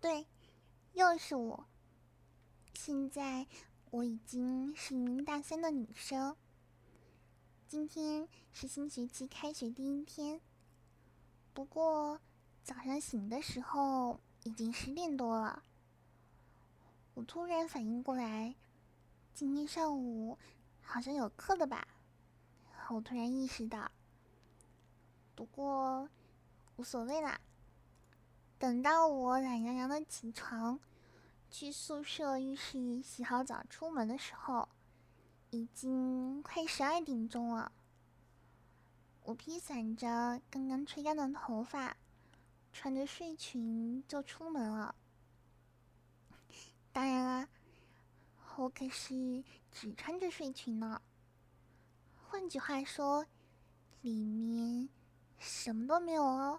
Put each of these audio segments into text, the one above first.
对，又是我。现在我已经是一名大三的女生。今天是新学期开学第一天，不过早上醒的时候已经10点多了。我突然反应过来，今天上午好像有课的吧？我突然意识到，不过无所谓啦。等到我懒洋洋的起床，去宿舍浴室洗好澡出门的时候，已经快12点钟了。我披散着刚刚吹干的头发，穿着睡裙就出门了。当然啦，我可是只穿着睡裙呢。换句话说，里面什么都没有哦。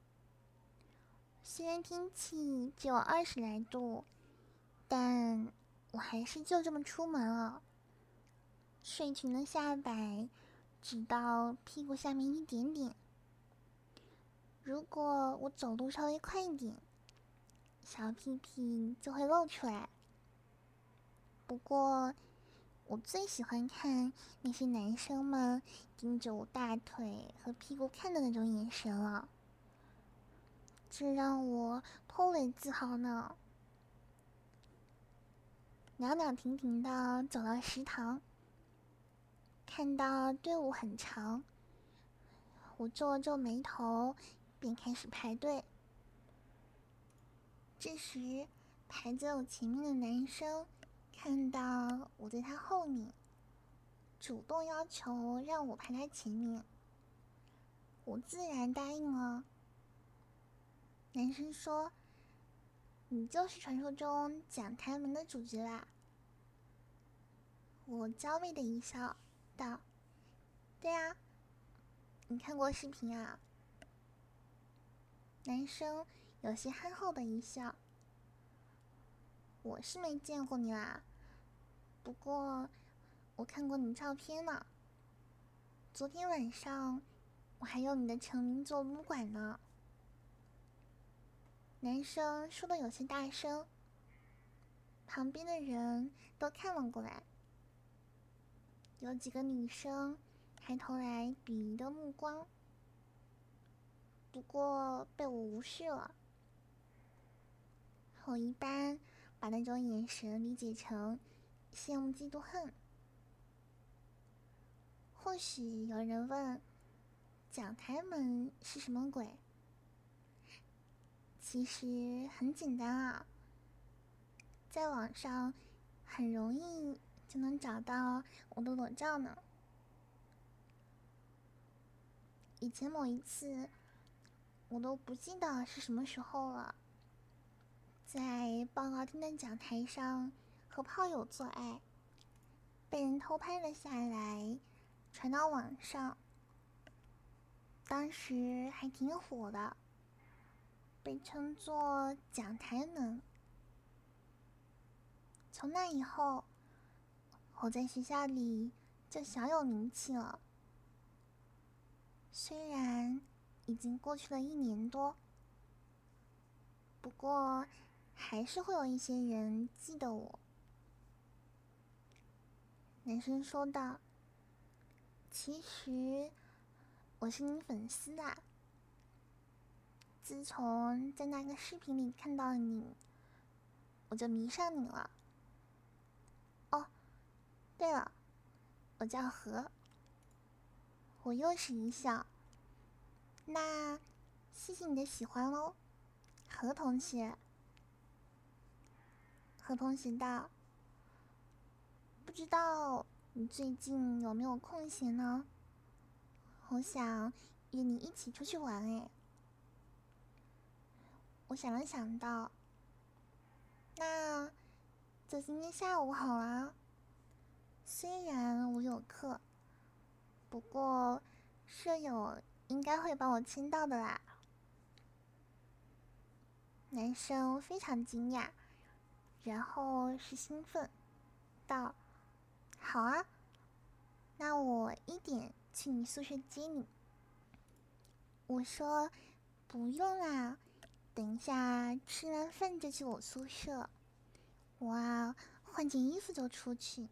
虽然天气只有20来度，但我还是就这么出门了。睡裙的下摆直到屁股下面一点点。如果我走路稍微快一点，小屁屁就会露出来。不过，我最喜欢看那些男生们盯着我大腿和屁股看的那种眼神了，这让我颇为自豪呢。袅袅婷婷的走到食堂，看到队伍很长，我皱了皱眉头，便开始排队。这时，排在我前面的男生看到我在他后面，主动要求让我排他前面，我自然答应了。男生说：“你就是传说中讲台门的主角啦。”我娇媚的一笑，道：“对啊，你看过视频啊？”男生有些憨厚的一笑：“我是没见过你啦，不过我看过你照片呢。昨天晚上我还有你的成名作撸管呢。”男生说的有些大声，旁边的人都看了过来，有几个女生还投来鄙夷的目光，不过被我无视了。我一般把那种眼神理解成羡慕嫉妒恨。或许有人问，讲台门是什么鬼？其实很简单啊，在网上很容易就能找到我的裸照呢。以前某一次，我都不记得是什么时候了，在报告厅的讲台上和炮友做爱，被人偷拍了下来，传到网上，当时还挺火的，被称作讲台门。从那以后，我在学校里就小有名气了。虽然已经过去了1年多，不过还是会有一些人记得我。男生说道：“其实我是你粉丝啊，自从在那个视频里看到你，我就迷上你了。哦，对了，我叫何。”我又是一笑。那谢谢你的喜欢喽，何同学。何同学道：“不知道你最近有没有空闲呢？我想约你一起出去玩诶。”我想了想道：“那就今天下午好啦。虽然我有课，不过舍友应该会帮我签到的啦。”男生非常惊讶，然后是兴奋，道：“好啊，那我1点去你宿舍接你。”我说：“不用啦，等一下吃完饭就去我宿舍，我换件衣服就出去。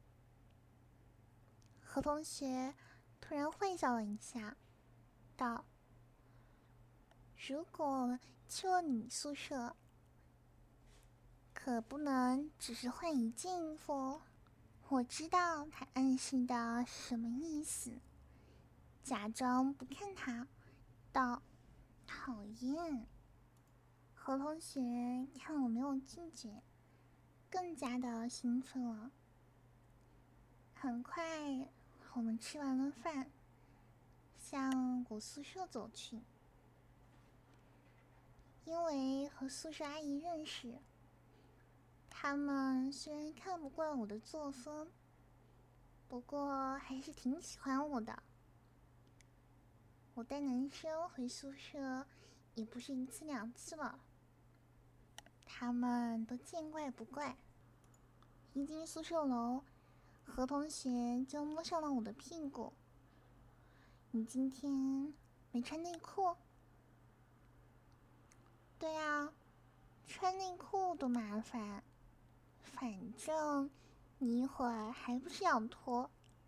何同学突然坏笑了一下，道：“如果去了女宿舍，可不能只是换一件衣服。”我知道他暗示的是什么意思，假装不看他，道：“讨厌。”何同学看我没有拒绝，更加的兴奋了。很快，我们吃完了饭，向我宿舍走去。因为和宿舍阿姨认识，他们虽然看不惯我的作风，不过还是挺喜欢我的。我带男生回宿舍也不是一次两次了，他们都见怪不怪。一进宿舍楼，何同学就摸上了我的屁股。你今天没穿内裤？对啊，穿内裤多麻烦，反正你一会儿还不是要脱。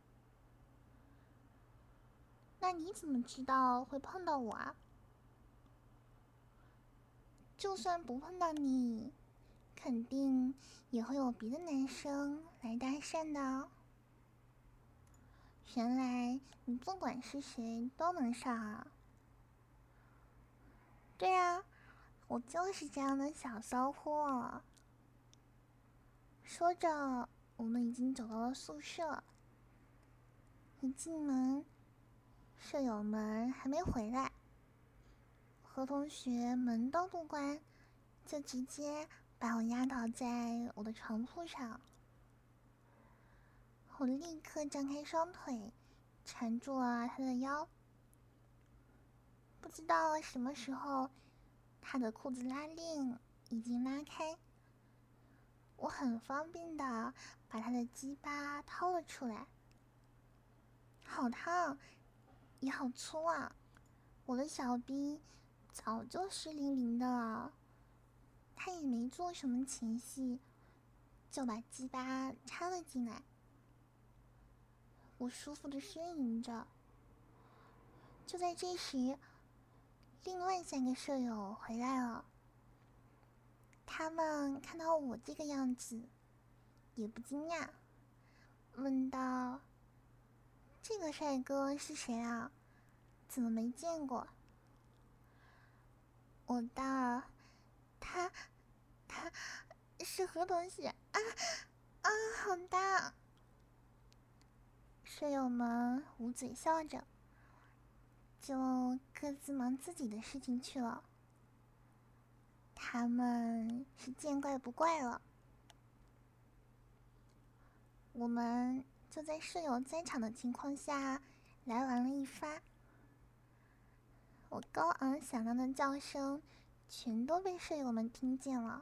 那你怎么知道会碰到我啊？就算不碰到你，肯定也会有别的男生来搭讪的哦。原来你不管是谁都能上啊？对啊，我就是这样的小骚货。说着，我们已经走到了宿舍。一进门，舍友们还没回来，何同学门都不关，就直接把我压倒在我的床铺上。我立刻张开双腿，缠住了他的腰。不知道什么时候，他的裤子拉链已经拉开，我很方便的把他的鸡巴掏了出来。好烫，也好粗啊！我的小逼早就湿淋淋的了，他也没做什么前戏，就把鸡巴插了进来。我舒服的呻吟着。就在这时，另外3个舍友回来了。他们看到我这个样子，也不惊讶，问道：“这个帅哥是谁啊？怎么没见过？”我道：“他是何同学啊啊，好大！”舍友们捂嘴笑着，就各自忙自己的事情去了。他们是见怪不怪了。我们就在舍友在场的情况下来玩了一发。我高昂响亮的叫声全都被舍友们听见了。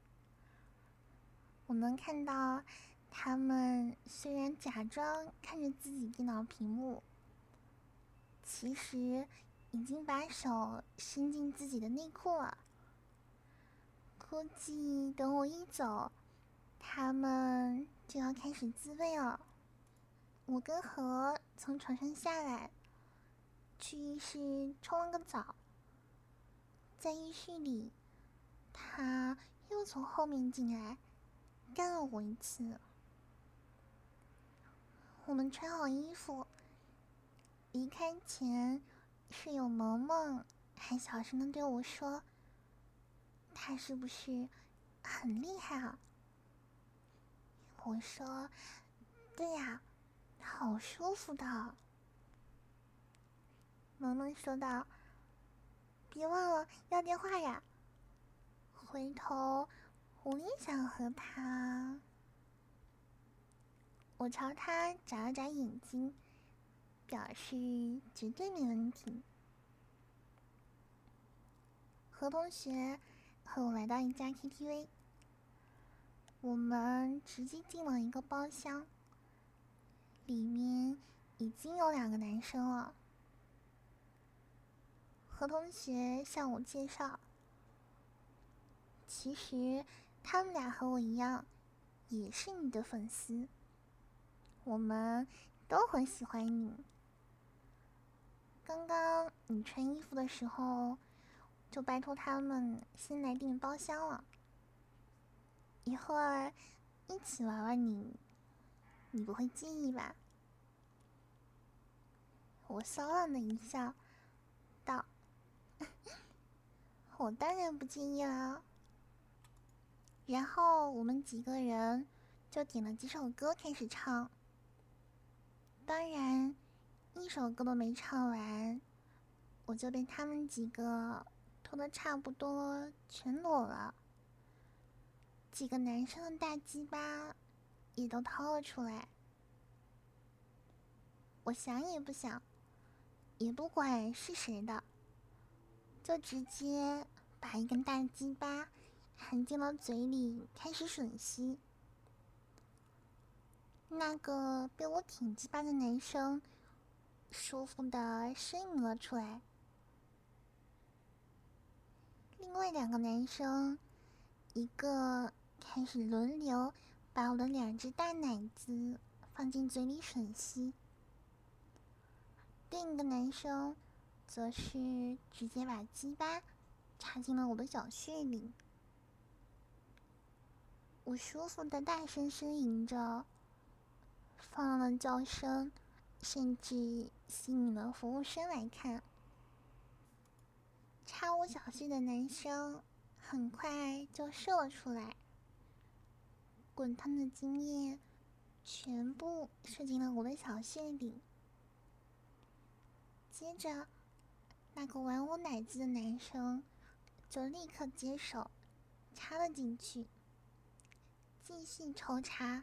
我能看到他们虽然假装看着自己电脑屏幕，其实已经把手伸进自己的内裤了。估计等我一走，他们就要开始自慰了。我跟何从床上下来，去浴室冲了个澡。在浴室里，他又从后面进来，干了我一次。我们穿好衣服，离开前，室友萌萌还小声的对我说：“他是不是很厉害啊？”我说：“对呀，好舒服的。”萌萌说道：“别忘了要电话呀，回头我也想和他。”我朝他眨了眨眼睛，表示绝对没问题。何同学和我来到一家 KTV， 我们直接进了一个包厢，里面已经有2个男生了。何同学向我介绍， 其实他们俩和我一样，也是你的粉丝，我们都很喜欢你。刚刚你穿衣服的时候，就拜托他们先来订包厢了，一会儿一起玩玩你不会介意吧？我骚浪的一笑，道：“我当然不介意啦。”然后我们几个人就点了几首歌开始唱。当然，一首歌都没唱完，我就被他们几个脱得差不多全裸了。几个男生的大鸡巴也都掏了出来。我想也不想，也不管是谁的，就直接把一根大鸡巴含进了嘴里，开始吮吸。那个被我挺鸡巴的男生舒服的呻吟了出来，另外两个男生一个开始轮流把我的2只大奶子放进嘴里吮吸，另一个男生则是直接把鸡巴插进了我的小穴里。我舒服的大声呻吟着，放了叫声，甚至吸引了服务生来看。插我小穴的男生很快就射了出来，滚烫的精液全部射进了我的小穴里。接着，那个玩我奶子的男生就立刻接手插了进去，继续抽插。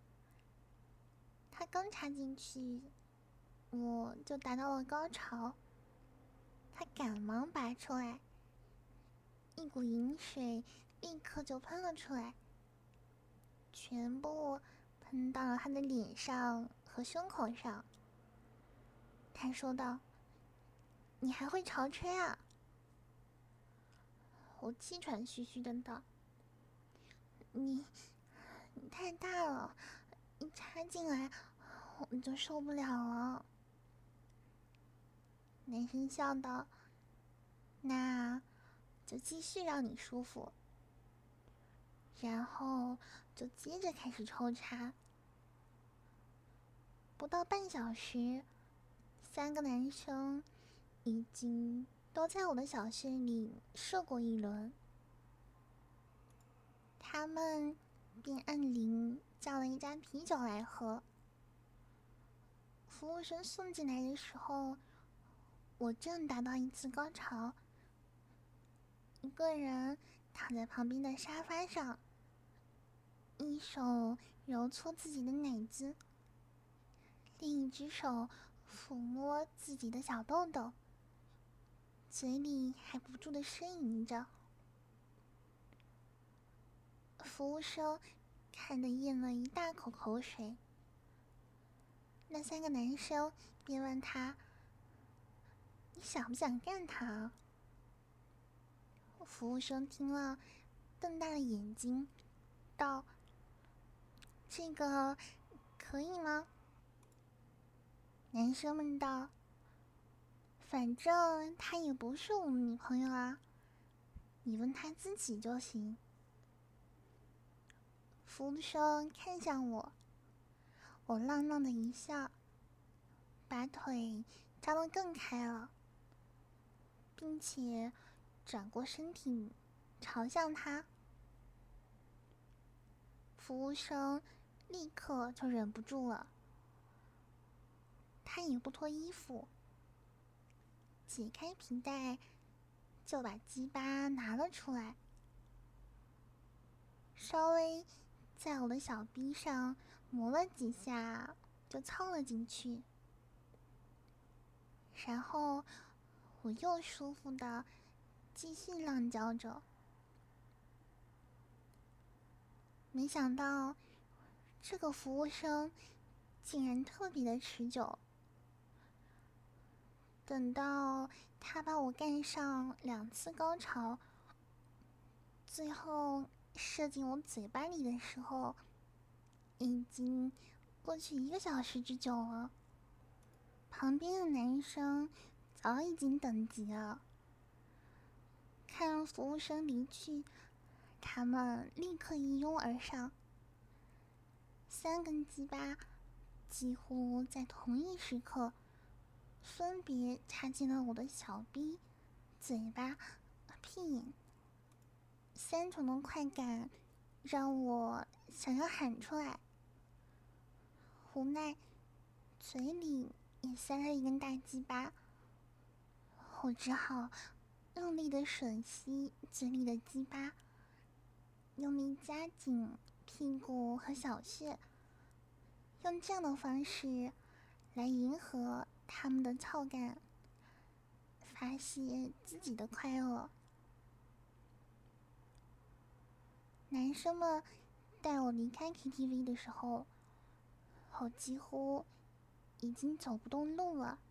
他刚插进去，我就达到了高潮，他赶忙拔出来，一股淫水立刻就喷了出来，全部喷到了他的脸上和胸口上。他说道：“你还会潮吹啊？”我气喘吁吁的道：“你太大了，一插进来我就受不了了。”男生笑道：“那就继续让你舒服。”然后就接着开始抽插。不到半小时，3个男生已经都在我的小穴里射过一轮。他们便按铃叫了一扎啤酒来喝。服务生送进来的时候，我正达到一次高潮，一个人躺在旁边的沙发上，一手揉搓自己的奶子，另一只手抚摸自己的小豆豆，嘴里还不住地呻吟着。服务生看得咽了一大口口水。那3个男生便问他：“你想不想干他？”服务生听了，瞪大了眼睛，道：“这个可以吗？”男生们道：“反正她也不是我们女朋友啊，你问她自己就行。”服务生看向我，我浪浪的一笑，把腿张得更开了，并且转过身体朝向他。服务生立刻就忍不住了，他也不脱衣服，解开皮带就把鸡巴拿了出来，稍微在我的小臂上磨了几下就凑了进去。然后我又舒服的继续浪叫着。没想到这个服务生竟然特别的持久，等到他把我干上2次高潮， 最后射进我嘴巴里的时候，已经过去1个小时之久了。旁边的男生早已经等急了，看服务生离去，他们立刻一拥而上，3根鸡巴几乎在同一时刻分别插进了我的小臂、嘴巴、屁眼，3种的快感让我想要喊出来，无奈嘴里也塞了1根大鸡巴，我只好用力的吮吸嘴里的鸡巴，用力夹紧屁股和小穴，用这样的方式来迎合他们的操感，发泄自己的快乐。男生们带我离开 KTV 的时候，我几乎已经走不动路了。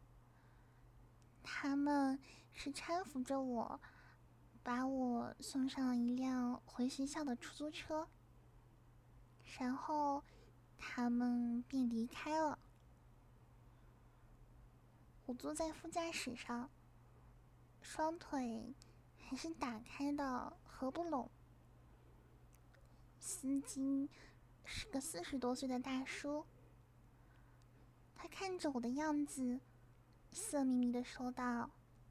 他们是搀扶着我，把我送上了一辆回学校的出租车，然后他们便离开了。我坐在副驾驶上，双腿还是打开的，合不拢。司机是个40多岁的大叔，他看着我的样子，色眯眯的说道：“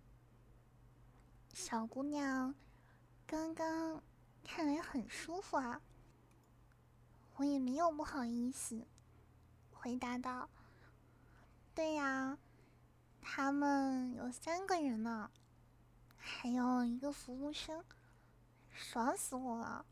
小姑娘，刚刚看来很舒服啊。”我也没有不好意思，回答道：“对呀，他们有3个人呢，还有一个服务生，爽死我了。”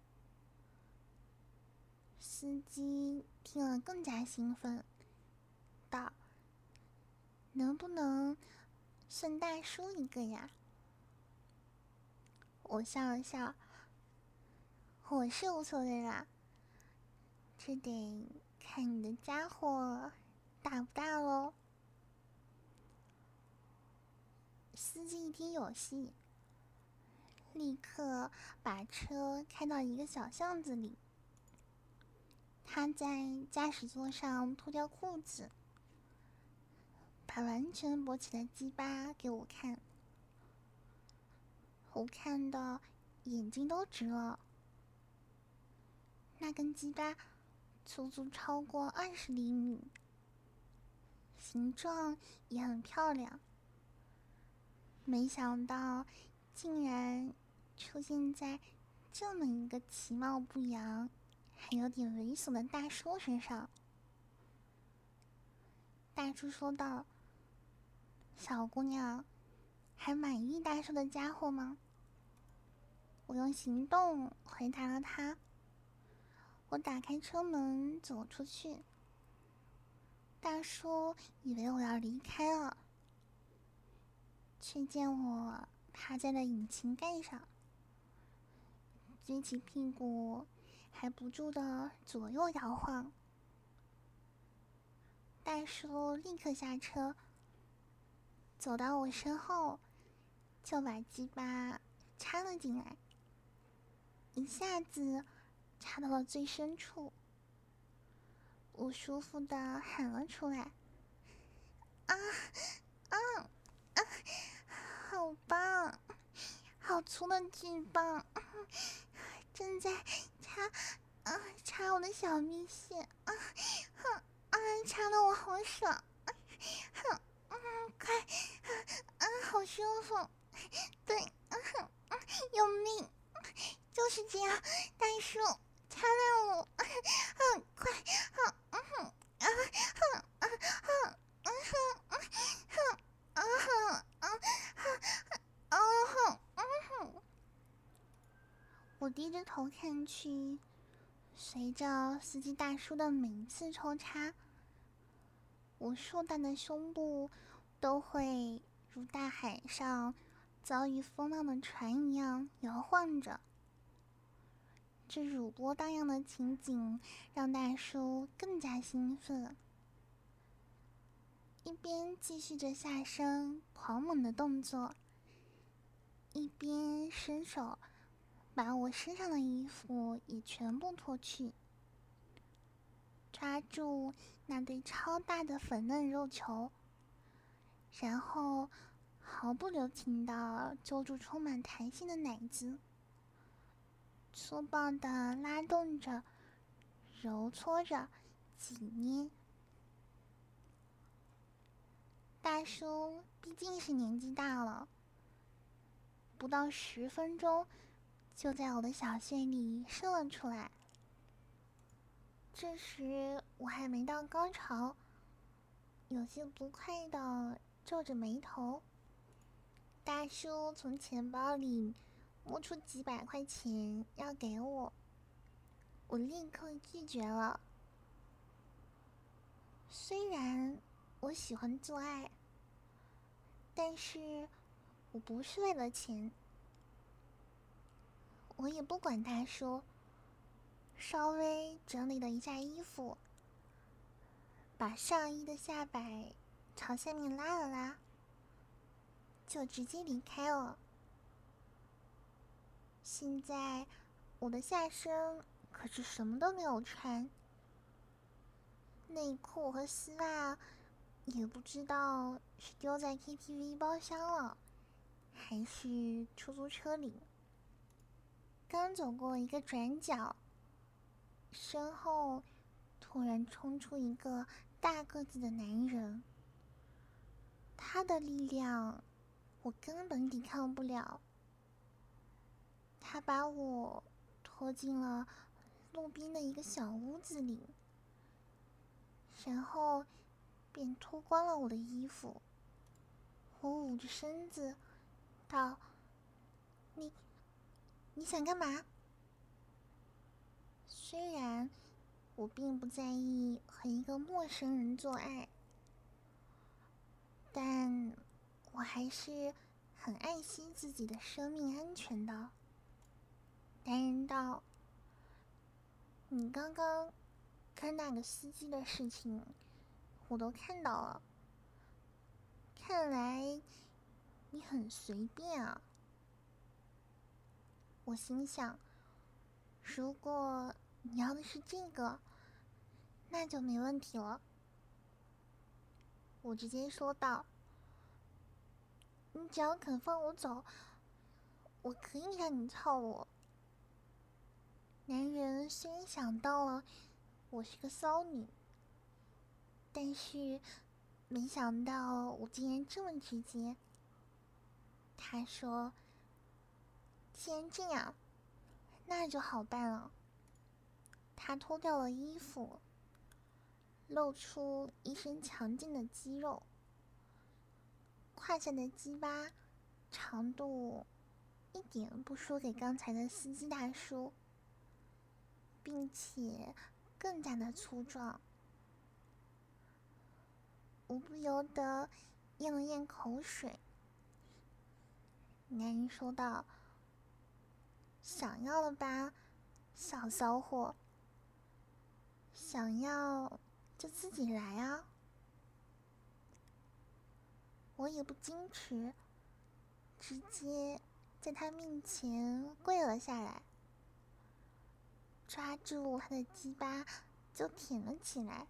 司机听了更加兴奋，道：“能不能送大叔一个呀？”我笑了笑，我是无所谓啦，这得看你的家伙大不大咯。司机一听有戏，立刻把车开到一个小巷子里。他在驾驶座上脱掉裤子，把完全勃起的鸡巴给我看，我看到眼睛都直了。那根鸡巴足足超过20厘米，形状也很漂亮。没想到竟然出现在这么一个其貌不扬还有点猥琐的大叔身上。大叔说道：“小姑娘，还满意大叔的家伙吗？”我用行动回答了他。我打开车门走出去，大叔以为我要离开了，却见我趴在了引擎盖上，撅起屁股还不住的左右摇晃。大叔立刻下车，走到我身后，就把鸡巴插了进来，一下子插到了最深处。我舒服的喊了出来：“啊啊啊！好棒，好粗的巨棒，正在插我的小蜜腺，插得我好爽，快，好舒服，对，用力，就是这样，大叔，插烂我，快，我低着头看去，随着司机大叔的每一次抽插，我硕大的胸部都会如大海上遭遇风浪的船一样摇晃着。这乳波荡漾的情景让大叔更加兴奋，一边继续着下身狂猛的动作，一边伸手把我身上的衣服也全部脱去，抓住那对超大的粉嫩肉球，然后毫不留情地揪住充满弹性的奶子，粗暴地拉动着、揉搓着、挤捏。大叔毕竟是年纪大了，不到10分钟就在我的小穴里射了出来。这时我还没到高潮，有些不快地皱着眉头。大叔从钱包里摸出几百块钱要给我，我立刻拒绝了。虽然我喜欢做爱，但是我不是为了钱。我也不管大叔，稍微整理了一下衣服，把上衣的下摆朝下面拉了拉，就直接离开了。现在我的下身可是什么都没有穿，内裤和丝袜也不知道是丢在 KTV 包厢了，还是出租车里。刚走过一个转角，身后突然冲出一个大个子的男人，他的力量我根本抵抗不了。他把我拖进了路边的一个小屋子里，然后便脱光了我的衣服。我捂着身子道：你想干嘛？虽然我并不在意和一个陌生人做爱，但我还是很爱惜自己的生命安全的。男人道：你刚刚跟那个司机的事情我都看到了，看来你很随便啊。我心想，如果你要的是这个，那就没问题了。我直接说道：你只要肯放我走，我可以让你操我。男人虽然想到了我是个骚女，但是没想到我竟然这么直接。他说：既然这样，那就好办了。他脱掉了衣服，露出一身强劲的肌肉，胯下的鸡巴长度一点不输给刚才的司机大叔，并且更加的粗壮。我不由得咽了咽口水。男人说道：想要了吧，小骚货，想要就自己来啊。我也不矜持，直接在他面前跪了下来，抓住他的鸡巴就舔了起来，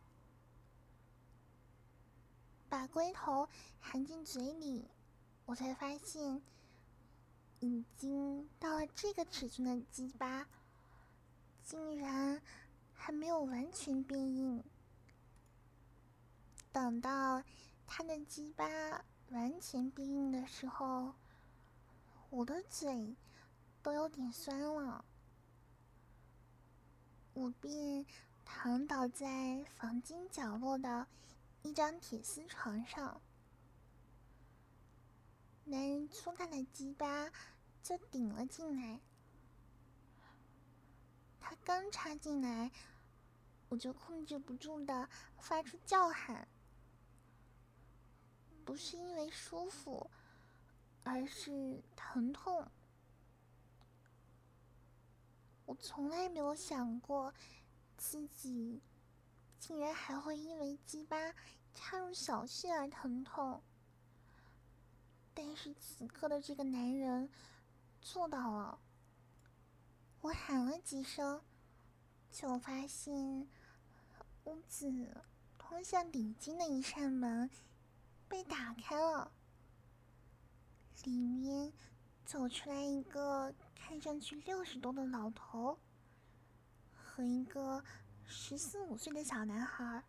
把龟头含进嘴里，我才发现已经到了这个尺寸的鸡巴竟然还没有完全变硬。等到他的鸡巴完全变硬的时候，我的嘴都有点酸了。我便躺倒在房间角落的一张铁丝床上，男人粗大的鸡巴就顶了进来。他刚插进来，我就控制不住的发出叫喊，不是因为舒服，而是疼痛。我从来没有想过自己竟然还会因为鸡巴插入小穴而疼痛，但是此刻的这个男人做到了。 我喊了几声，就发现屋子通向里间的一扇门被打开了，里面走出来一个看上去60多的老头和一个14、15岁的小男孩。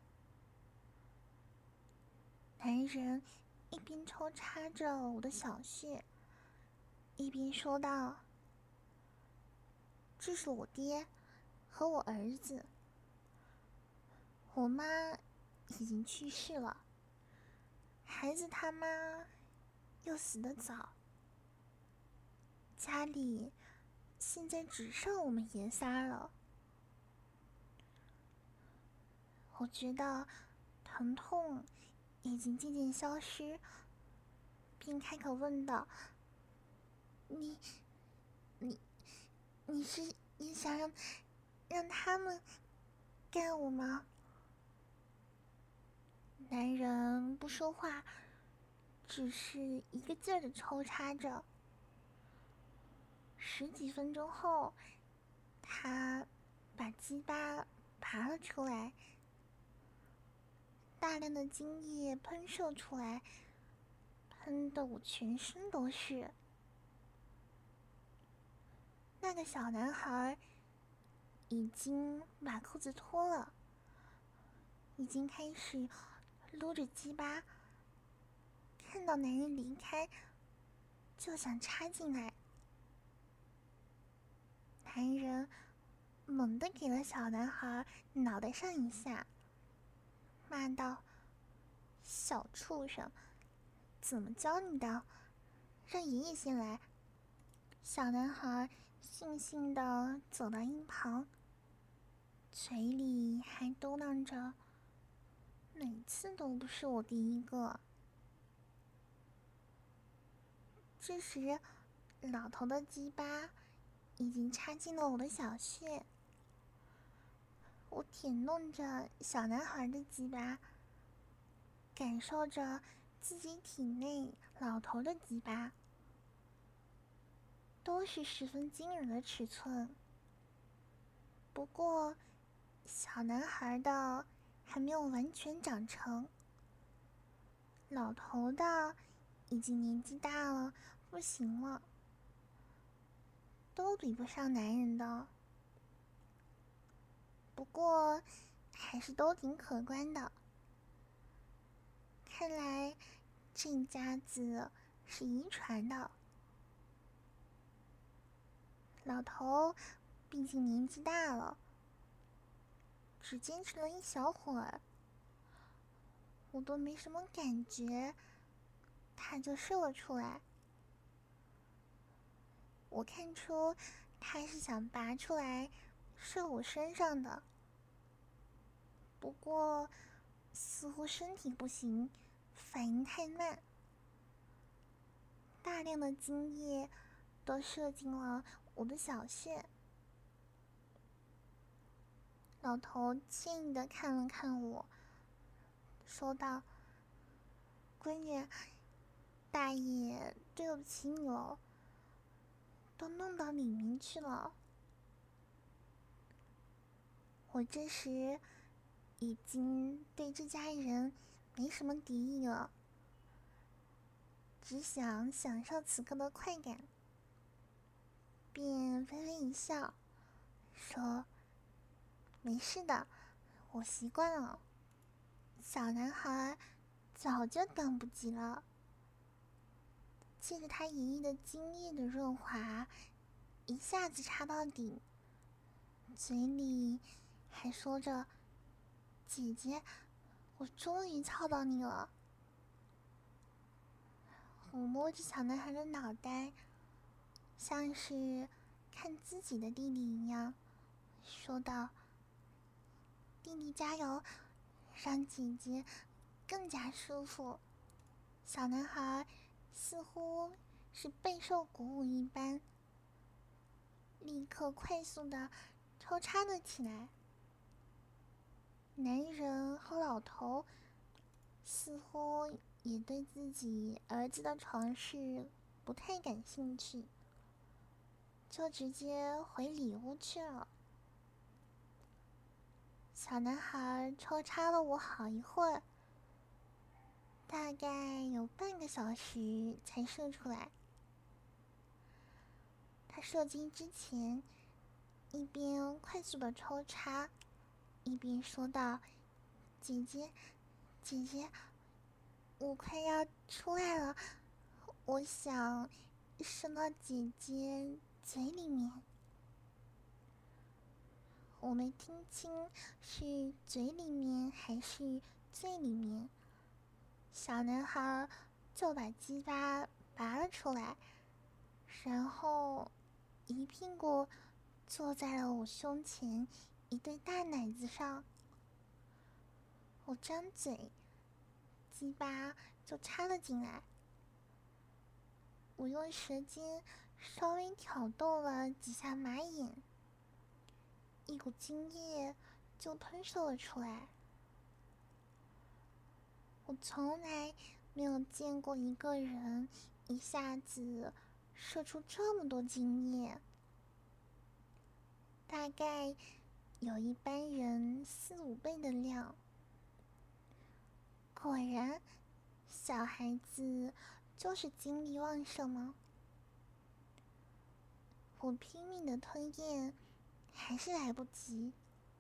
男人一边抽插着我的小穴，一边说道：“这是我爹和我儿子，我妈已经去世了，孩子他妈又死得早，家里现在只剩我们爷仨了。”我觉得疼痛已经渐渐消失，便开口问道：“你、你、你是也想让他们干我吗？”男人不说话，只是一个劲儿的抽插着。10几分钟后，他把鸡巴拔了出来，大量的精液喷射出来，喷得我全身都是。那个小男孩已经把裤子脱了，已经开始撸着鸡巴，看到男人离开就想插进来。男人猛地给了小男孩脑袋上一下，骂道：“小畜生，怎么教你的？让爷爷先来。”小男孩悻悻地走到一旁，嘴里还嘟囔着：“每次都不是我第一个。”这时，老头的鸡巴已经插进了我的小穴，我舔弄着小男孩的鸡巴，感受着自己体内老头的鸡巴，都是十分惊人的尺寸。不过，小男孩的还没有完全长成，老头的已经年纪大了，不行了，都比不上男人的。不过，还是都挺可观的。看来这家子是遗传的。老头毕竟年纪大了，只坚持了一小会儿，我都没什么感觉，他就射了出来。我看出他是想拔出来射我身上的，不过似乎身体不行，反应太慢，大量的精液都射进了我的小穴。老头歉意地看了看我，说道：“闺女，大爷对不起你了，都弄到里面去了。”我这时已经对这家人没什么敌意了，只想享受此刻的快感，便微微一笑，说：“没事的，我习惯了。”小男孩早就等不及了，借着他爷爷的精液的润滑，一下子插到底，嘴里还说着：“姐姐，我终于操到你了。”我摸着小男孩的脑袋，像是看自己的弟弟一样，说道：“弟弟加油，让姐姐更加舒服。”小男孩似乎是备受鼓舞一般，立刻快速地抽插了起来。男人和老头似乎也对自己儿子的床事不太感兴趣， 就直接回里屋去了。小男孩抽插了我好一会儿，大概有半个小时才射出来。他射精之前，一边快速的抽插，一边说道：“姐姐，姐姐，我快要出来了，我想射到姐姐嘴里面。”我没听清是嘴里面还是最里面，小男孩就把鸡巴拔了出来，然后一屁股坐在了我胸前一对大奶子上。我张嘴，鸡巴就插了进来。我用舌尖稍微挑逗了几下马眼，一股精液就喷射了出来。我从来没有见过一个人一下子射出这么多精液，大概有一般人4-5倍的量。果然，小孩子就是精力旺盛吗？我拼命的吞咽，还是来不及，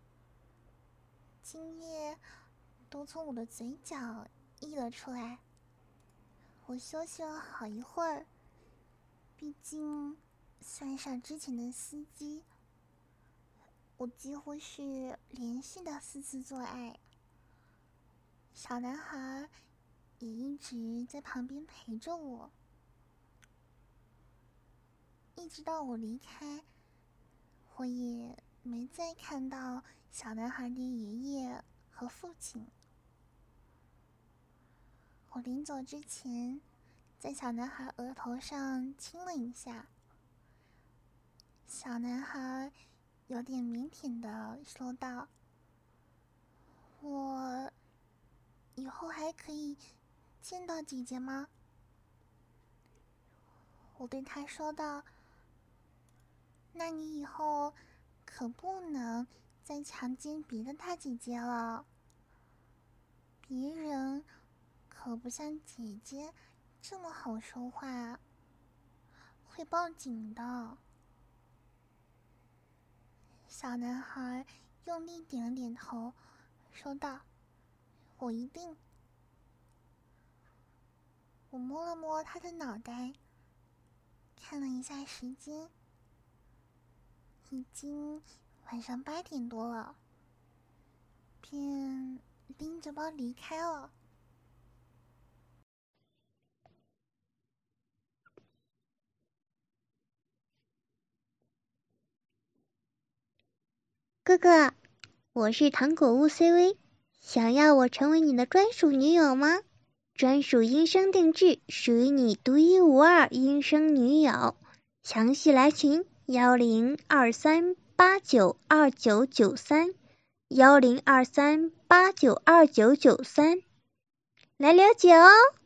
精液都从我的嘴角溢了出来。我休息了好一会儿，毕竟算上之前的司机，我几乎是连续的4次做爱。小男孩也一直在旁边陪着我，一直到我离开，我也没再看到小男孩的爷爷和父亲。我临走之前，在小男孩额头上亲了一下。小男孩有点腼腆的说道：“我以后还可以见到姐姐吗？”我对他说道：“那你以后可不能再强奸别的大姐姐了，别人可不像姐姐这么好说话，会报警的。”小男孩用力点了点头，说道：“我一定。”我摸了摸他的脑袋，看了一下时间，已经晚上8点多了，便拎着包离开了。 哥哥，我是糖果屋 CV， 想要我成为你的专属女友吗？专属音声定制，属于你独一无二音声女友。详细来群1023892993，1023892993，来了解哦。